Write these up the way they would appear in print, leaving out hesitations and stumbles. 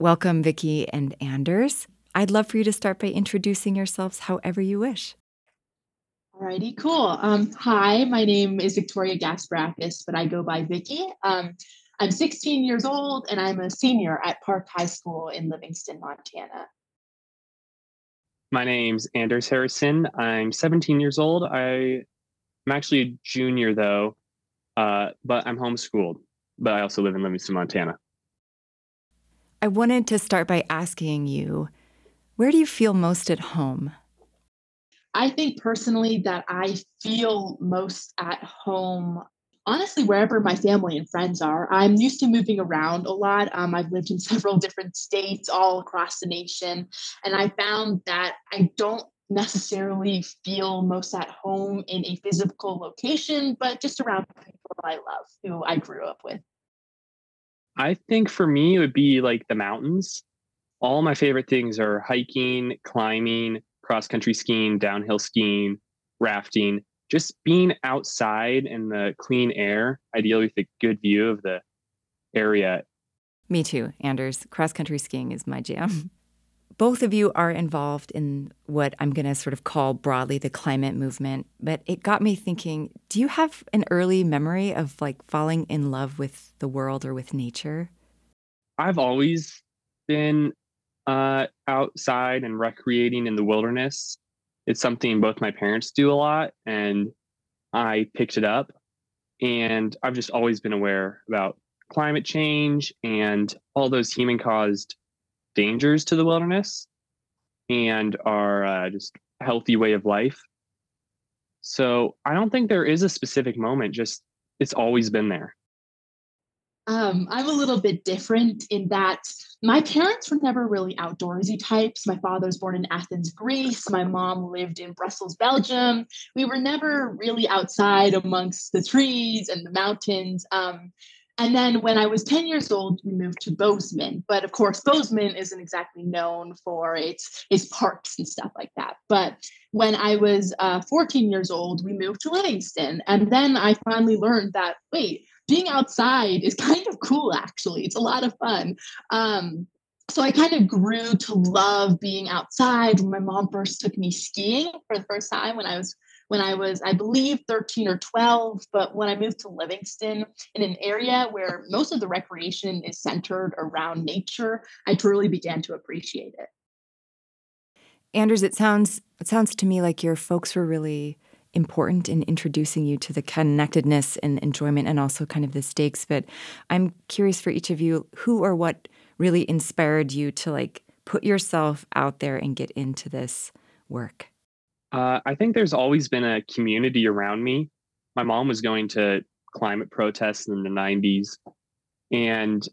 Welcome, Vicki and Anders. I'd love for you to start by introducing yourselves however you wish. Alrighty, cool. Hi, my name is Victoria Gasparakis, but I go by Vicki. I'm 16 years old and I'm a senior at Park High School in Livingston, Montana. My name's Anders Harrison. I'm 17 years old. I'm actually a junior though, but I'm homeschooled, but I also live in Livingston, Montana. I wanted to start by asking you, where do you feel most at home? I think personally that I feel most at home, honestly, wherever my family and friends are. I'm used to moving around a lot. I've lived in several different states all across the nation, and I found that I don't necessarily feel most at home in a physical location, but just around people I love who I grew up with. I think for me, it would be like the mountains. All my favorite things are hiking, climbing, cross country skiing, downhill skiing, rafting, just being outside in the clean air, ideally with a good view of the area. Me too, Anders. Cross-country skiing is my jam. Both of you are involved in what I'm going to sort of call broadly the climate movement, but it got me thinking, do you have an early memory of like falling in love with the world or with nature? I've always been outside and recreating in the wilderness. It's something both my parents do a lot, and I picked it up. And I've just always been aware about climate change and all those human caused dangers to the wilderness and our just healthy way of life. So I don't think there is a specific moment, just it's always been there. I'm a little bit different in that my parents were never really outdoorsy types. My father was born in Athens, Greece. My mom lived in Brussels, Belgium. We were never really outside amongst the trees and the mountains. And then when I was 10 years old, we moved to Bozeman. But of course, Bozeman isn't exactly known for its parks and stuff like that. But when I was 14 years old, we moved to Livingston. And then I finally learned that, wait, being outside is kind of cool, actually. It's a lot of fun. So I kind of grew to love being outside when my mom first took me skiing for the first time when I was, I believe, 13 or 12. But when I moved to Livingston in an area where most of the recreation is centered around nature, I truly began to appreciate it. Anders, it sounds to me like your folks were really important in introducing you to the connectedness and enjoyment and also kind of the stakes. But I'm curious for each of you, who or what really inspired you to like put yourself out there and get into this work? I think there's always been a community around me. My mom was going to climate protests in the 90s. And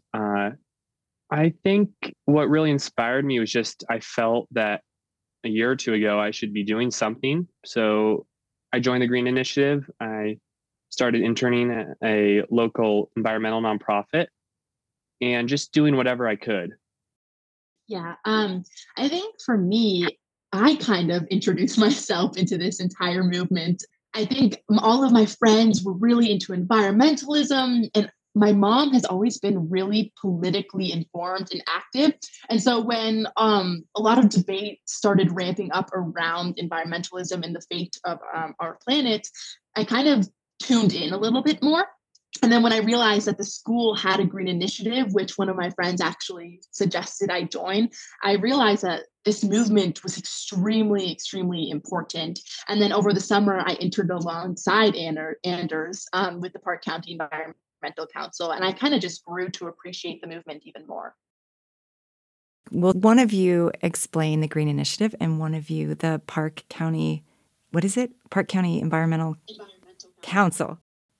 I think what really inspired me was just I felt that a year or two ago, I should be doing something. So I joined the Green Initiative. I started interning at a local environmental nonprofit and just doing whatever I could. Yeah, I think for me, I kind of introduced myself into this entire movement. I think all of my friends were really into environmentalism, and my mom has always been really politically informed and active. And so when a lot of debate started ramping up around environmentalism and the fate of our planet, I kind of tuned in a little bit more. And then when I realized that the school had a green initiative, which one of my friends actually suggested I join, I realized that this movement was extremely, extremely important. And then over the summer, I entered alongside Anders with the Park County Environmental Council, and I kind of just grew to appreciate the movement even more. Will one of you explain the Green Initiative and one of you the Park County, what is it? Park County Environmental Council.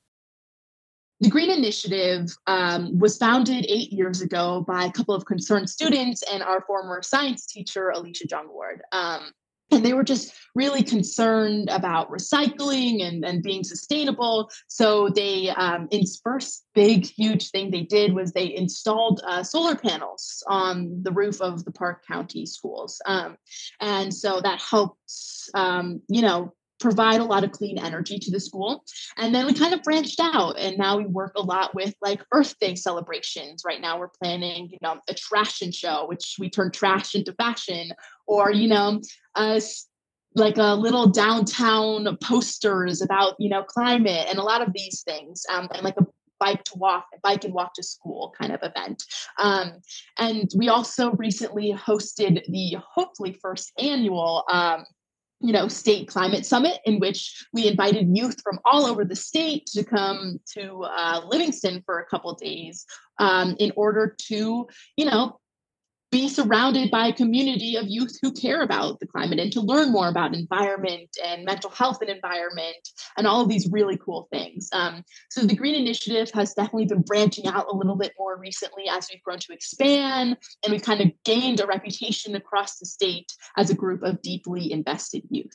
The Green Initiative was founded 8 years ago by a couple of concerned students and our former science teacher, Alicia Jungward. And they were just really concerned about recycling and being sustainable. So they, its first big, huge thing they did was they installed solar panels on the roof of the Park County schools. And so that helped, provide a lot of clean energy to the school. And then we kind of branched out, and now we work a lot with like Earth Day celebrations. Right now we're planning, a trash and show, which we turn trash into fashion, or, uh, like a little downtown posters about, climate and a lot of these things, and like a bike and walk to school kind of event. Um, and we also recently hosted the hopefully first annual state climate summit, in which we invited youth from all over the state to come to Livingston for a couple of days, in order to, be surrounded by a community of youth who care about the climate and to learn more about environment and mental health and environment and all of these really cool things. So the Green Initiative has definitely been branching out a little bit more recently as we've grown to expand, and we've kind of gained a reputation across the state as a group of deeply invested youth.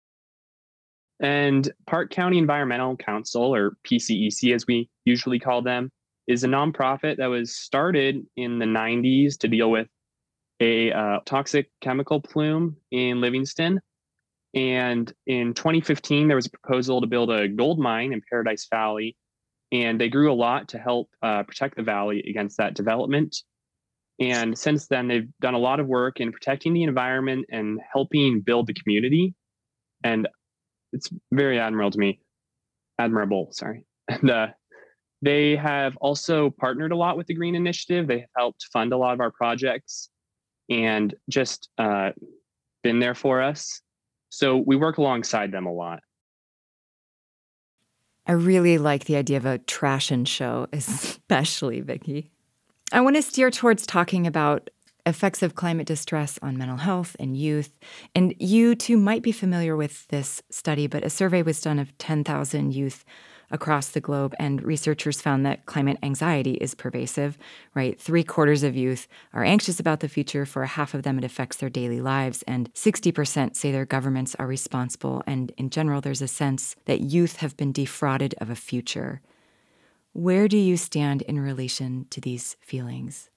And Park County Environmental Council, or PCEC as we usually call them, is a nonprofit that was started in the 90s to deal with a toxic chemical plume in Livingston. And in 2015, there was a proposal to build a gold mine in Paradise Valley. And they grew a lot to help protect the valley against that development. And since then, they've done a lot of work in protecting the environment and helping build the community. And it's very admirable, sorry. And they have also partnered a lot with the Green Initiative. They have helped fund a lot of our projects and just been there for us. So we work alongside them a lot. I really like the idea of a trash and show, especially, Vicki. I want to steer towards talking about effects of climate distress on mental health and youth. And you too might be familiar with this study, but a survey was done of 10,000 youth across the globe, and researchers found that climate anxiety is pervasive, right? 3/4 of youth are anxious about the future. For half of them, it affects their daily lives, and 60% say their governments are responsible. And in general, there's a sense that youth have been defrauded of a future. Where do you stand in relation to these feelings?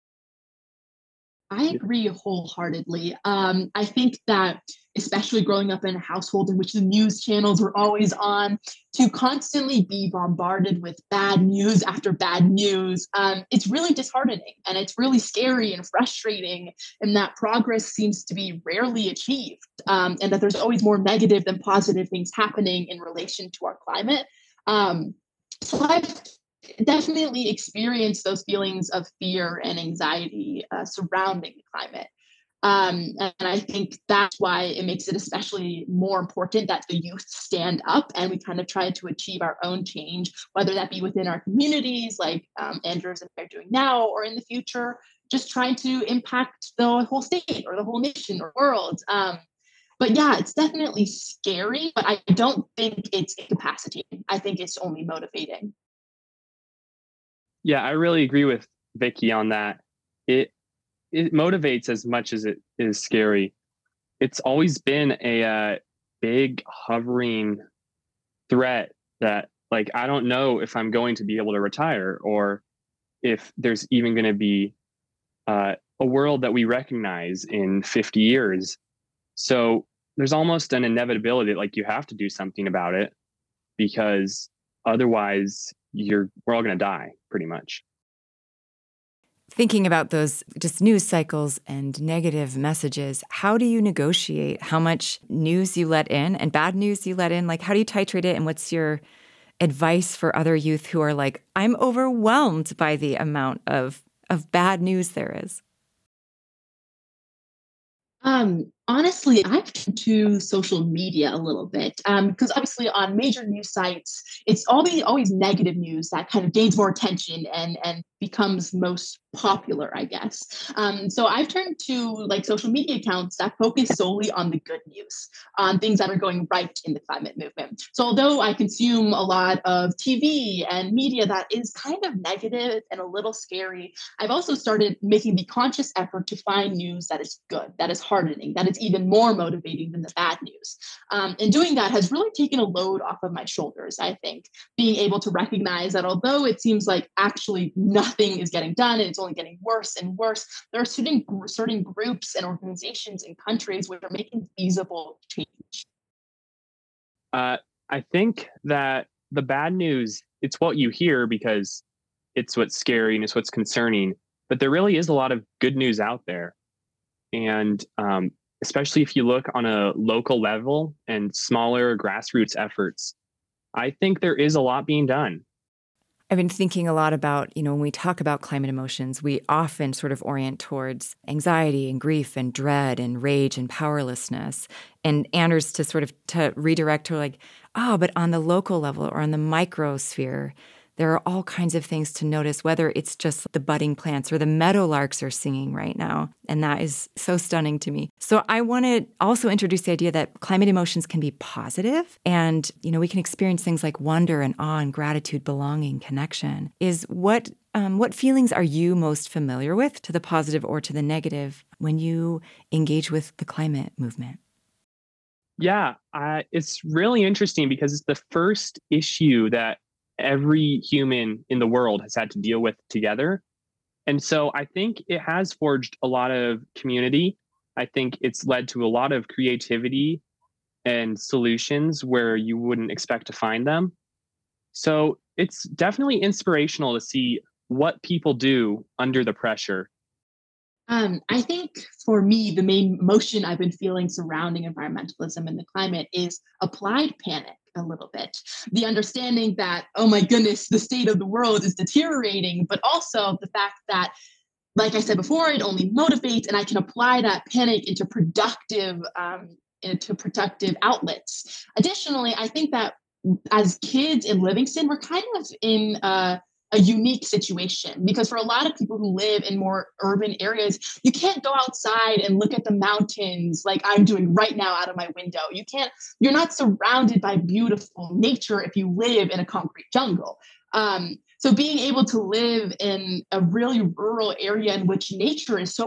I agree wholeheartedly. I think that, especially growing up in a household in which the news channels were always on, to constantly be bombarded with bad news after bad news, it's really disheartening, and it's really scary and frustrating, and that progress seems to be rarely achieved, and that there's always more negative than positive things happening in relation to our climate. So I've definitely experienced those feelings of fear and anxiety surrounding the climate. And I think that's why it makes it especially more important that the youth stand up and we kind of try to achieve our own change, whether that be within our communities, like Andrews and I are doing now, or in the future, just trying to impact the whole state or the whole nation or world. But yeah, it's definitely scary, but I don't think it's incapacitating. I think it's only motivating. Yeah, I really agree with Vicki on that. It motivates as much as it is scary. It's always been a big hovering threat that, like, I don't know if I'm going to be able to retire, or if there's even going to be a world that we recognize in 50 years. So there's almost an inevitability that, like, you have to do something about it, because otherwise we're all going to die pretty much. Thinking about those just news cycles and negative messages, how do you negotiate how much news you let in and bad news you let in? Like, how do you titrate it? And what's your advice for other youth who are like, I'm overwhelmed by the amount of bad news there is? Honestly, I've turned to social media a little bit, because obviously on major news sites, it's always negative news that kind of gains more attention and becomes most popular, I guess. So I've turned to like social media accounts that focus solely on the good news, on things that are going right in the climate movement. So although I consume a lot of TV and media that is kind of negative and a little scary, I've also started making the conscious effort to find news that is good, that is heartening, that is even more motivating than the bad news. And doing that has really taken a load off of my shoulders, I think, being able to recognize that although it seems like actually nothing is getting done and it's only getting worse and worse, there are certain groups and organizations and countries which are making feasible change. I think that the bad news, it's what you hear because it's what's scary and it's what's concerning. But there really is a lot of good news out there. And especially if you look on a local level and smaller grassroots efforts, I think there is a lot being done. I've been thinking a lot about, when we talk about climate emotions, we often sort of orient towards anxiety and grief and dread and rage and powerlessness. And Anders to redirect to like, but on the local level or on the microsphere, there are all kinds of things to notice, whether it's just the budding plants or the meadowlarks are singing right now. And that is so stunning to me. So I want to also introduce the idea that climate emotions can be positive and, we can experience things like wonder and awe and gratitude, belonging, connection. What feelings are you most familiar with, to the positive or to the negative, when you engage with the climate movement? Yeah, it's really interesting because it's the first issue that every human in the world has had to deal with together. And so I think it has forged a lot of community. I think it's led to a lot of creativity and solutions where you wouldn't expect to find them. So it's definitely inspirational to see what people do under the pressure. I think for me, the main emotion I've been feeling surrounding environmentalism and the climate is applied panic a little bit. The understanding that, oh my goodness, the state of the world is deteriorating, but also the fact that, like I said before, it only motivates and I can apply that panic into productive outlets. Additionally, I think that as kids in Livingston, we're kind of in a unique situation because for a lot of people who live in more urban areas, you can't go outside and look at the mountains like I'm doing right now out of my window. You're not surrounded by beautiful nature if you live in a concrete jungle. So being able to live in a really rural area in which nature is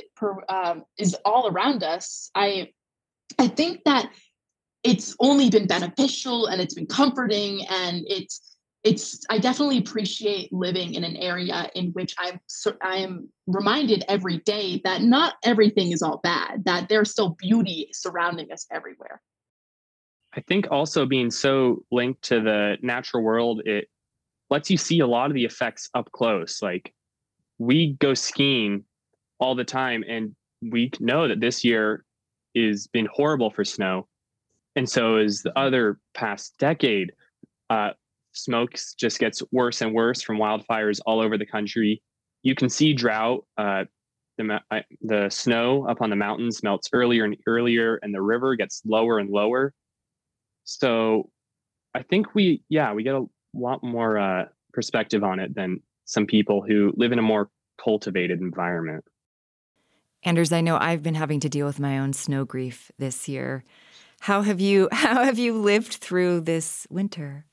is all around us, I think that it's only been beneficial and it's been comforting, and I definitely appreciate living in an area in which I am reminded every day that not everything is all bad, that there's still beauty surrounding us everywhere. I think also being so linked to the natural world, it lets you see a lot of the effects up close. Like we go skiing all the time and we know that this year is been horrible for snow. And so is the other past decade. Smoke just gets worse and worse from wildfires all over the country. You can see drought. The snow up on the mountains melts earlier and earlier, and the river gets lower and lower. So I think we get a lot more perspective on it than some people who live in a more cultivated environment. Anders, I know I've been having to deal with my own snow grief this year. How have you lived through this winter?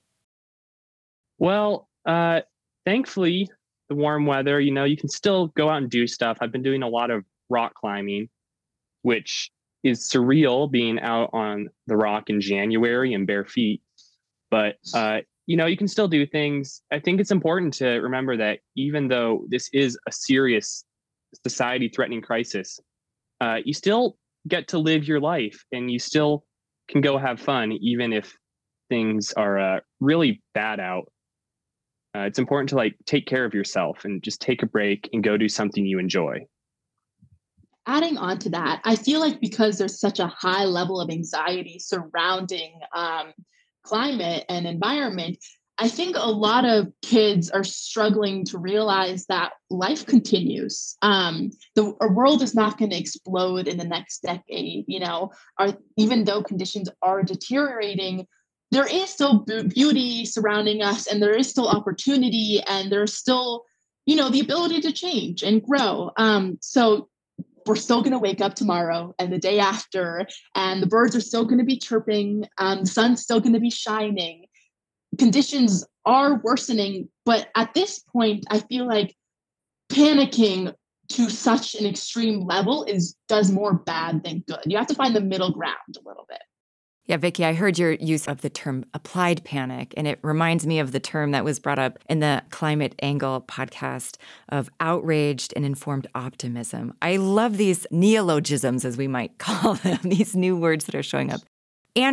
Well, thankfully, the warm weather, you can still go out and do stuff. I've been doing a lot of rock climbing, which is surreal being out on the rock in January and bare feet. But, you can still do things. I think it's important to remember that even though this is a serious society-threatening crisis, you still get to live your life and you still can go have fun, even if things are really bad out. It's important to take care of yourself and just take a break and go do something you enjoy. Adding on to that, I feel like because there's such a high level of anxiety surrounding climate and environment, I think a lot of kids are struggling to realize that life continues. Our world is not going to explode in the next decade. Even though conditions are deteriorating, there is still beauty surrounding us, and there is still opportunity, and there's still, the ability to change and grow. So we're still going to wake up tomorrow and the day after, and the birds are still going to be chirping. The sun's still going to be shining. Conditions are worsening, but at this point, I feel like panicking to such an extreme level does more bad than good. You have to find the middle ground a little bit. Yeah, Vicki, I heard your use of the term applied panic, and it reminds me of the term that was brought up in the Climate Angle podcast of outraged and informed optimism. I love these neologisms, as we might call them, these new words that are showing up. Anders,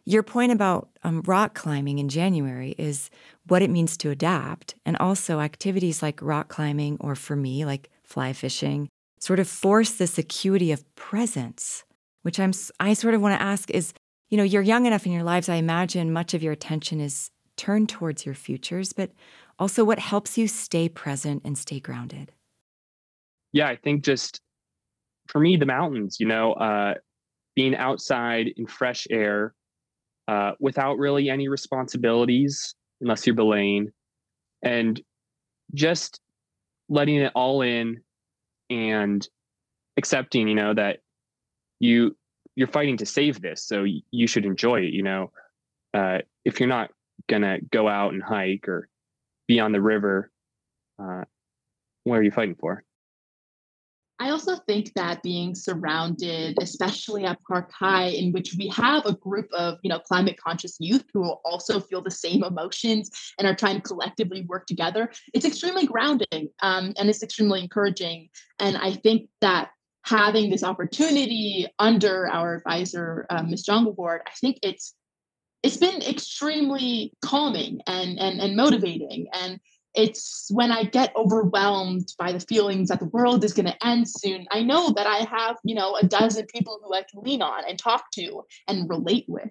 Your point about rock climbing in January is what it means to adapt, and also activities like rock climbing, or for me, like fly fishing, sort of force this acuity of presence, which I sort of want to ask is, you're young enough in your lives, I imagine much of your attention is turned towards your futures, but also what helps you stay present and stay grounded? Yeah, I think just for me, the mountains, being outside in fresh air, without really any responsibilities, unless you're belaying, and just letting it all in and accepting, that you're fighting to save this, so you should enjoy it. If you're not gonna go out and hike or be on the river, what are you fighting for? I also think that being surrounded, especially at Park High, in which we have a group of, climate conscious youth who also feel the same emotions and are trying to collectively work together, it's extremely grounding, and it's extremely encouraging. And I think that having this opportunity under our advisor, Ms. Jongleboard, I think it's been extremely calming and motivating. And it's when I get overwhelmed by the feelings that the world is going to end soon, I know that I have, a dozen people who I can lean on and talk to and relate with.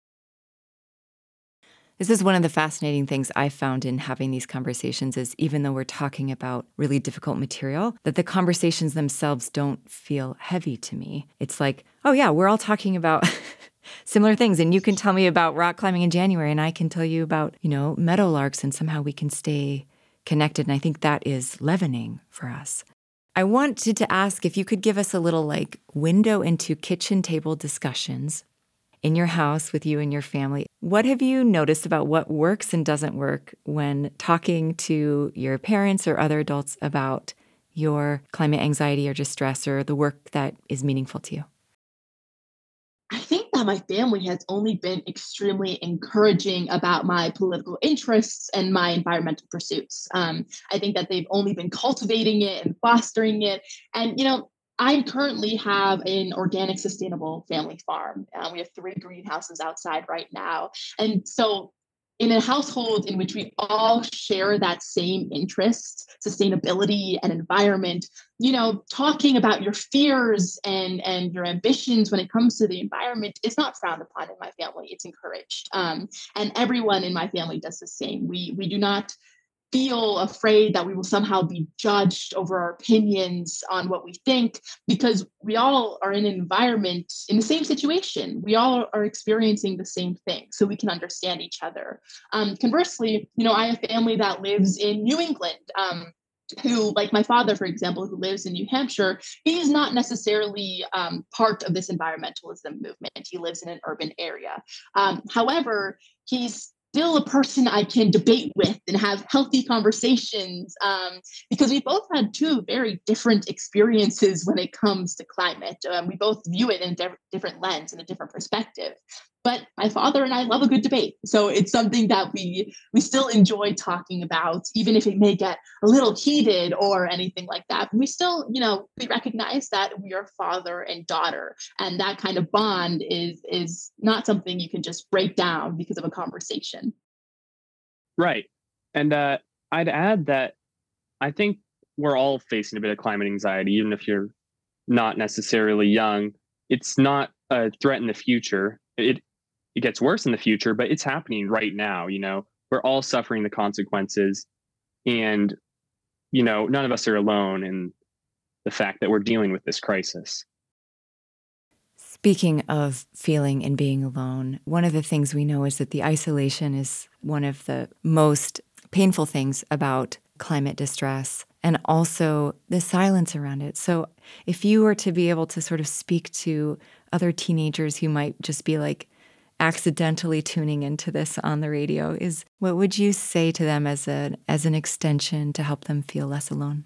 This is one of the fascinating things I found in having these conversations is even though we're talking about really difficult material, that the conversations themselves don't feel heavy to me. It's like, oh yeah, we're all talking about similar things. And you can tell me about rock climbing in January, and I can tell you about, meadowlarks, and somehow we can stay connected. And I think that is leavening for us. I wanted to ask if you could give us a little window into kitchen table discussions in your house with you and your family. What have you noticed about what works and doesn't work when talking to your parents or other adults about your climate anxiety or distress or the work that is meaningful to you? I think that my family has only been extremely encouraging about my political interests and my environmental pursuits. I think that they've only been cultivating it and fostering it. And, I currently have an organic, sustainable family farm. We have 3 greenhouses outside right now. And so, in a household in which we all share that same interest, sustainability and environment, talking about your fears and your ambitions when it comes to the environment is not frowned upon in my family. It's encouraged. And everyone in my family does the same. We do not feel afraid that we will somehow be judged over our opinions on what we think, because we all are in an environment in the same situation. We all are experiencing the same thing, so we can understand each other. Conversely, I have family that lives in New England, who, like my father, for example, who lives in New Hampshire, he's not necessarily part of this environmentalism movement. He lives in an urban area. However, he's still a person I can debate with and have healthy conversations, because we both had 2 very different experiences when it comes to climate. We both view it in a different lens and a different perspective. But my father and I love a good debate. So it's something that we still enjoy talking about, even if it may get a little heated or anything like that. But we still, we recognize that we are father and daughter. And that kind of bond is not something you can just break down because of a conversation. Right. And I'd add that I think we're all facing a bit of climate anxiety, even if you're not necessarily young. It's not a threat in the future. It gets worse in the future, but it's happening right now. We're all suffering the consequences, and none of us are alone in the fact that we're dealing with this crisis. Speaking of feeling and being alone, one of the things we know is that the isolation is one of the most painful things about climate distress, and also the silence around it. So if you were to be able to sort of speak to other teenagers who might just be accidentally tuning into this on the radio, what would you say to them as an extension to help them feel less alone?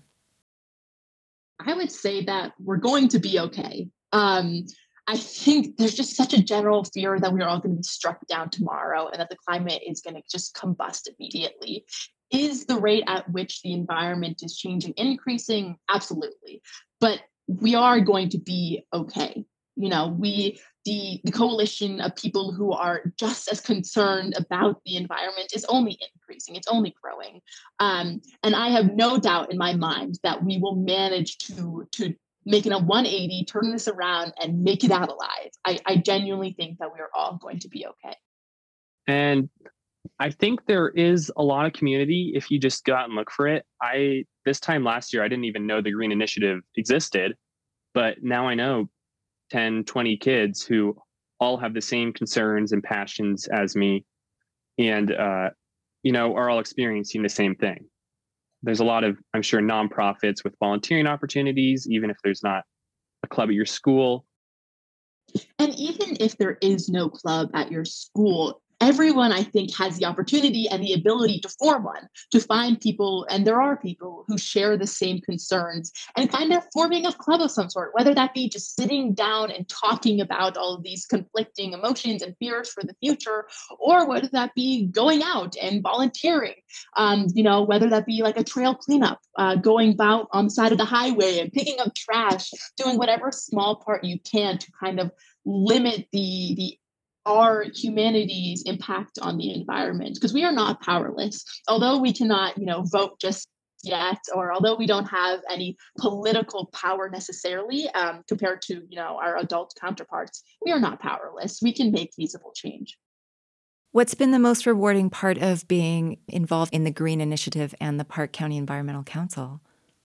I would say that we're going to be okay. I think there's just such a general fear that we're all going to be struck down tomorrow and that the climate is going to just combust immediately. Is the rate at which the environment is changing increasing? Absolutely. But we are going to be okay. the coalition of people who are just as concerned about the environment is only increasing, it's only growing. And I have no doubt in my mind that we will manage to make it a 180, turn this around and make it out alive. I genuinely think that we are all going to be okay. And I think there is a lot of community if you just go out and look for it. This time last year, I didn't even know the Green Initiative existed, but now I know 10, 20 kids who all have the same concerns and passions as me and, are all experiencing the same thing. There's a lot of, I'm sure, nonprofits with volunteering opportunities, even if there's not a club at your school. And even if there is no club at your school, everyone, I think, has the opportunity and the ability to form one, to find people, and there are people who share the same concerns, and kind of forming a club of some sort, whether that be just sitting down and talking about all of these conflicting emotions and fears for the future, or whether that be going out and volunteering, whether that be like a trail cleanup, going out on the side of the highway and picking up trash, doing whatever small part you can to kind of limit our humanity's impact on the environment, because we are not powerless. Although we cannot, vote just yet, or although we don't have any political power necessarily compared to, our adult counterparts, we are not powerless. We can make feasible change. What's been the most rewarding part of being involved in the Green Initiative and the Park County Environmental Council?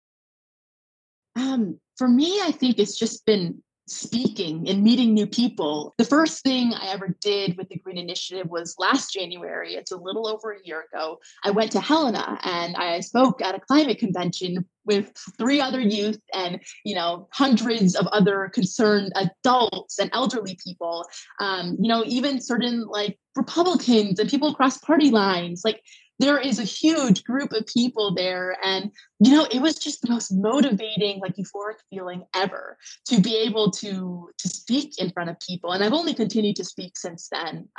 For me, I think it's just been speaking and meeting new people. The first thing I ever did with the Green Initiative was last January. It's a little over a year ago. I went to Helena and I spoke at a climate convention with 3 other youth and, hundreds of other concerned adults and elderly people, even certain like Republicans and people across party lines. Like, there is a huge group of people there. And, it was just the most motivating, like euphoric feeling ever to be able to speak in front of people. And I've only continued to speak since then.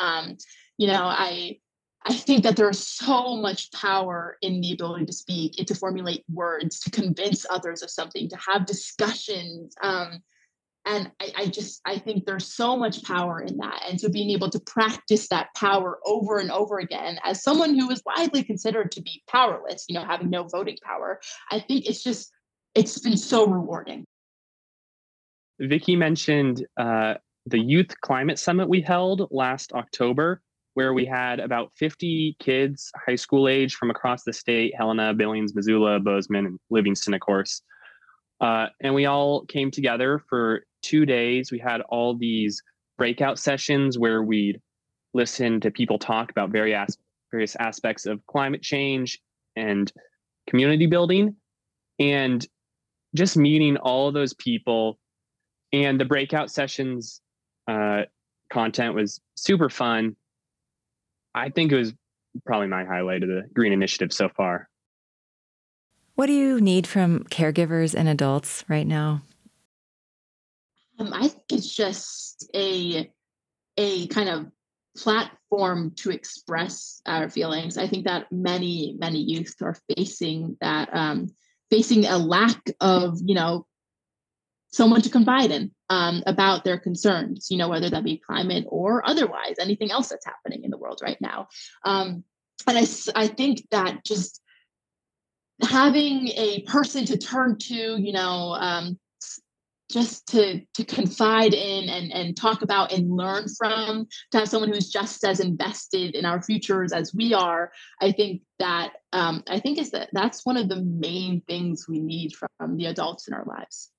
I think that there's so much power in the ability to speak and to formulate words, to convince others of something, to have discussions. And I think there's so much power in that. And so being able to practice that power over and over again, as someone who is widely considered to be powerless, having no voting power, I think it's been so rewarding. Vicki mentioned the Youth Climate Summit we held last October, where we had about 50 kids, high school age, from across the state: Helena, Billings, Missoula, Bozeman, and Livingston, of course. And we all came together for 2 days. We had all these breakout sessions where we'd listen to people talk about various aspects of climate change and community building, and just meeting all of those people. And the breakout sessions content was super fun. I think it was probably my highlight of the Green Initiative so far. What do you need from caregivers and adults right now? I think it's just a kind of platform to express our feelings. I think that many youth are facing that, facing a lack of, someone to confide in about their concerns, whether that be climate or otherwise, anything else that's happening in the world right now. And I think that just having a person to turn to, just to confide in and talk about and learn from, to have someone who's just as invested in our futures as we are, I think that's one of the main things we need from the adults in our lives.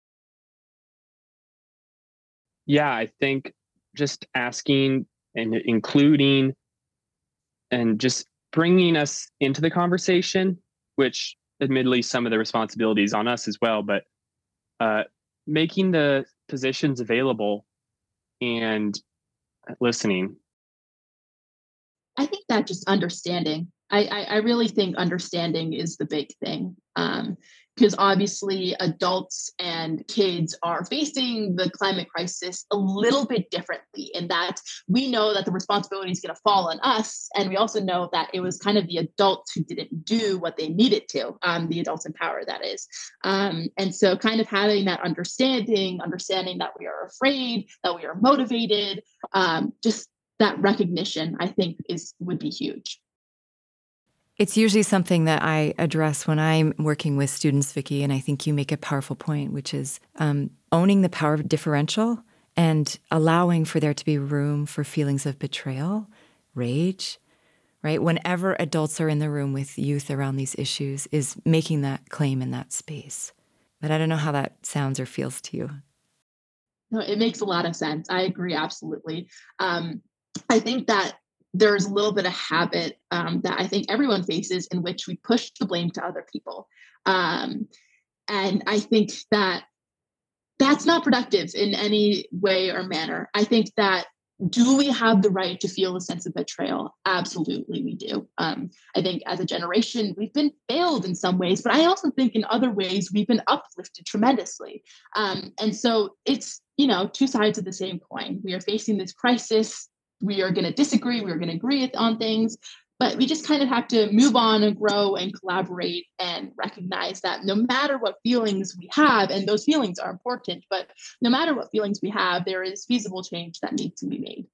Yeah, I think just asking and including and just bringing us into the conversation, which admittedly some of the responsibility is on us as well, but making the positions available and listening. I think that just understanding I really think understanding is the big thing. Because obviously adults and kids are facing the climate crisis a little bit differently in that we know that the responsibility is going to fall on us. And we also know that it was kind of the adults who didn't do what they needed to, the adults in power, that is. And so kind of having that understanding that we are afraid, that we are motivated, just that recognition, I think would be huge. It's usually something that I address when I'm working with students, Vicki, and I think you make a powerful point, which is owning the power differential and allowing for there to be room for feelings of betrayal, rage, right? Whenever adults are in the room with youth around these issues, is making that claim in that space. But I don't know how that sounds or feels to you. No, it makes a lot of sense. I agree, absolutely. I think that there's a little bit of habit that I think everyone faces in which we push the blame to other people. And I think that that's not productive in any way or manner. I think that do we have the right to feel a sense of betrayal? Absolutely, we do. I think as a generation, we've been failed in some ways, but I also think in other ways, we've been uplifted tremendously. And so it's, two sides of the same coin. We are facing this crisis. We are going to disagree. We're going to agree on things, but we just kind of have to move on and grow and collaborate and recognize that no matter what feelings we have, and those feelings are important, but no matter what feelings we have, there is feasible change that needs to be made.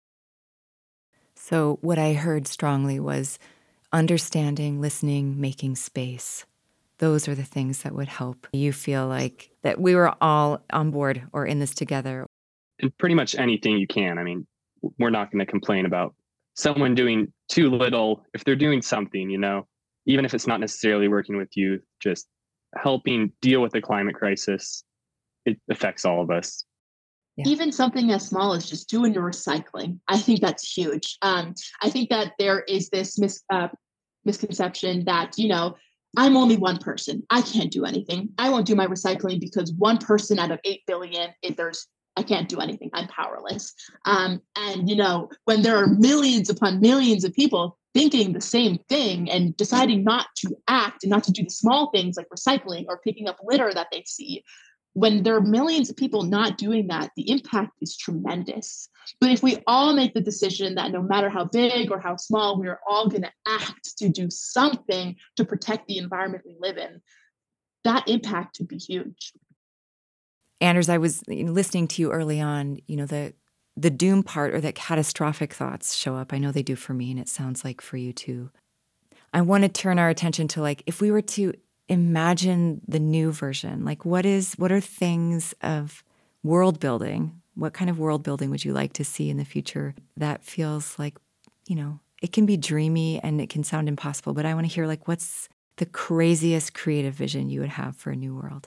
So what I heard strongly was understanding, listening, making space. Those are the things that would help you feel like that we were all on board or in this together. And pretty much anything you can. I mean, we're not going to complain about someone doing too little if they're doing something, even if it's not necessarily working with you, just helping deal with the climate crisis. It affects all of us. Yeah. Even something as small as just doing your recycling. I think that's huge. I think that there is this misconception that, I'm only one person. I can't do anything. I won't do my recycling because one person out of 8 billion, I can't do anything. I'm powerless. And, when there are millions upon millions of people thinking the same thing and deciding not to act and not to do the small things like recycling or picking up litter that they see, when there are millions of people not doing that, the impact is tremendous. But if we all make the decision that no matter how big or how small, we are all going to act to do something to protect the environment we live in, that impact would be huge. Anders, I was listening to you early on, the doom part or that catastrophic thoughts show up. I know they do for me, and it sounds like for you too. I want to turn our attention to if we were to imagine the new version, what are things of world building? What kind of world building would you like to see in the future that feels like, it can be dreamy and it can sound impossible, but I want to hear what's the craziest creative vision you would have for a new world?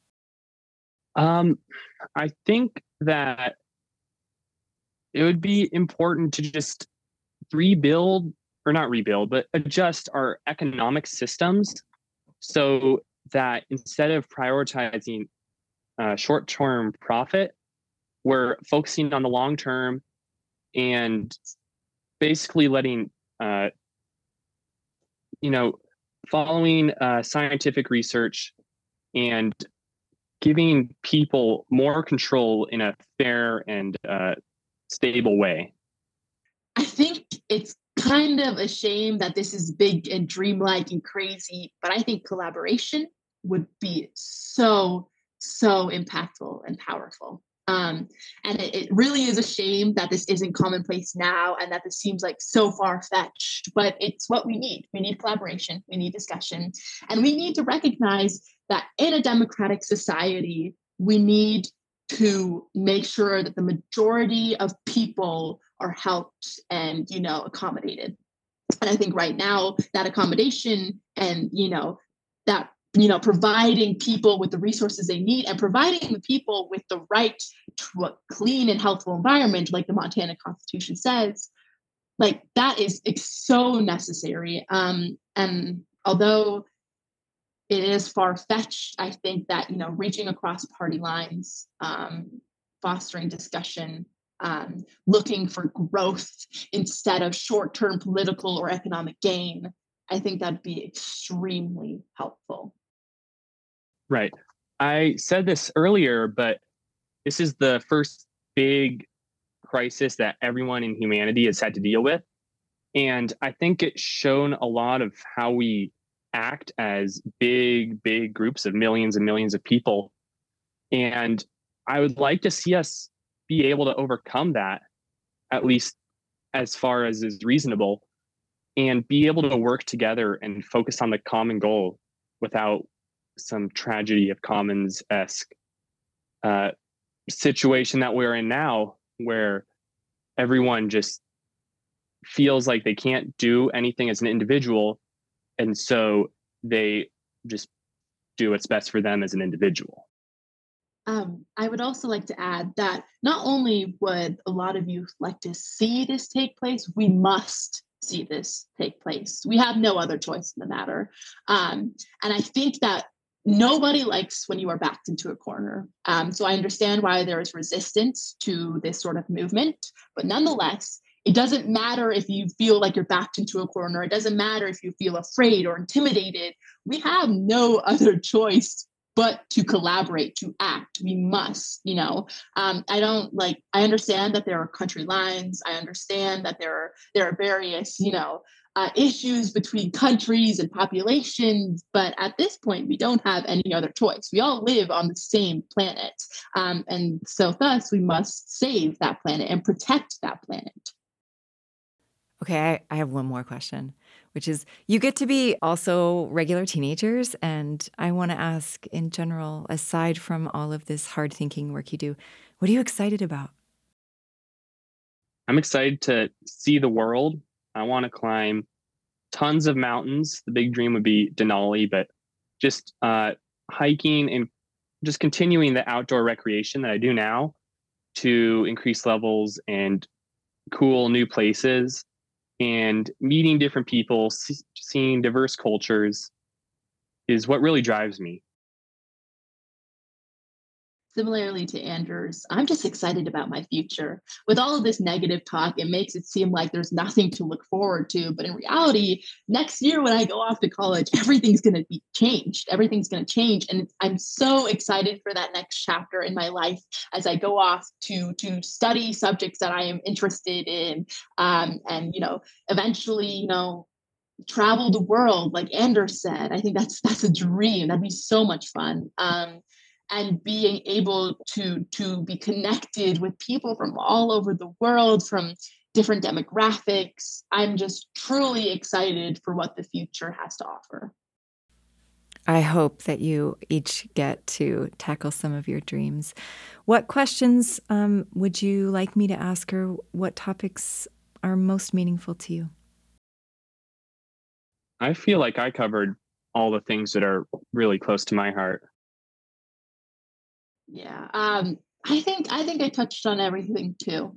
I think that it would be important to just but adjust our economic systems so that instead of prioritizing short-term profit, we're focusing on the long term and basically letting, following scientific research and giving people more control in a fair and stable way. I think it's kind of a shame that this is big and dreamlike and crazy, but I think collaboration would be so impactful and powerful. And it really is a shame that this isn't commonplace now and that this seems like so far-fetched, but it's what we need. We need collaboration, we need discussion, and we need to recognize that in a democratic society, we need to make sure that the majority of people are helped and, accommodated. And I think right now that accommodation and, that, providing people with the resources they need and providing the people with the right to a clean and healthful environment, like the Montana Constitution says, that is so necessary. And although it is far-fetched, I think that, reaching across party lines, fostering discussion, looking for growth instead of short-term political or economic gain, I think that'd be extremely helpful. Right. I said this earlier, but this is the first big crisis that everyone in humanity has had to deal with. And I think it's shown a lot of how we act as big groups of millions and millions of people. And I would like to see us be able to overcome that, at least as far as is reasonable, and be able to work together and focus on the common goal without some tragedy of commons-esque situation that we're in now, where everyone just feels like they can't do anything as an individual, and so they just do what's best for them as an individual. I would also like to add that not only would a lot of youth like to see this take place, we must see this take place. We have no other choice in the matter. And I think that nobody likes when you are backed into a corner. So I understand why there is resistance to this sort of movement, but nonetheless, it doesn't matter if you feel like you're backed into a corner. It doesn't matter if you feel afraid or intimidated. We have no other choice but to collaborate, to act. We must, I understand that there are country lines. I understand that there are various, issues between countries and populations. But at this point, we don't have any other choice. We all live on the same planet. And so thus, we must save that planet and protect that planet. Okay, I have one more question, which is you get to be also regular teenagers. And I want to ask in general, aside from all of this hard thinking work you do, what are you excited about? I'm excited to see the world. I want to climb tons of mountains. The big dream would be Denali, but just hiking and just continuing the outdoor recreation that I do now to increase levels and cool new places and meeting different people, seeing diverse cultures is what really drives me. Similarly to Anders, I'm just excited about my future. With all of this negative talk, it makes it seem like there's nothing to look forward to. But in reality, next year when I go off to college, everything's going to be changed. Everything's going to change. And I'm so excited for that next chapter in my life as I go off to study subjects that I am interested in. And, eventually, travel the world, like Anders said. I think that's a dream. That'd be so much fun. And being able to be connected with people from all over the world, from different demographics. I'm just truly excited for what the future has to offer. I hope that you each get to tackle some of your dreams. What questions would you like me to ask her? What topics are most meaningful to you? I feel like I covered all the things that are really close to my heart. Yeah, I think I touched on everything too.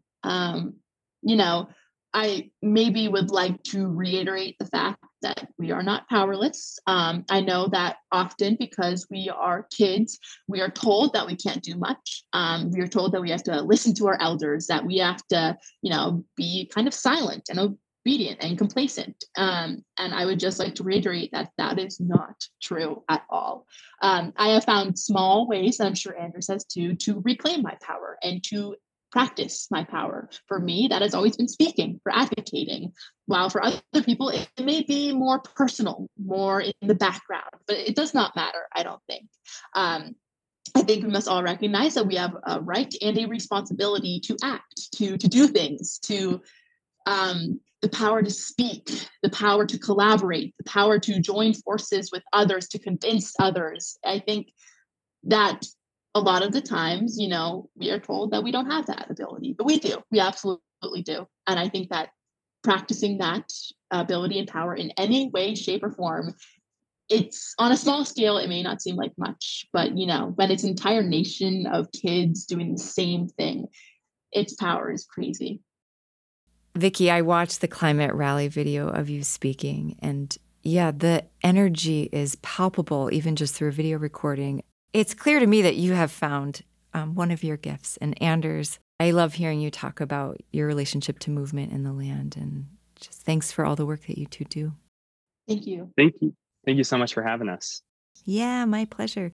I maybe would like to reiterate the fact that we are not powerless. I know that often because we are kids, we are told that we can't do much. We are told that we have to listen to our elders, that we have to, be kind of silent and obedient and complacent. And I would just like to reiterate that that is not true at all. I have found small ways, and I'm sure Anders has too, to reclaim my power and to practice my power. For me, that has always been speaking, for advocating. While for other people, it may be more personal, more in the background, but it does not matter, I don't think. I think we must all recognize that we have a right and a responsibility to act, to do things, to the power to speak, the power to collaborate, the power to join forces with others, to convince others. I think that a lot of the times, we are told that we don't have that ability, but we do. We absolutely do. And I think that practicing that ability and power in any way, shape, or form, it's on a small scale, it may not seem like much, but when it's an entire nation of kids doing the same thing, its power is crazy. Vicki, I watched the climate rally video of you speaking, and yeah, the energy is palpable, even just through a video recording. It's clear to me that you have found one of your gifts, and Anders, I love hearing you talk about your relationship to movement and the land, and just thanks for all the work that you two do. Thank you. Thank you. Thank you so much for having us. Yeah, my pleasure.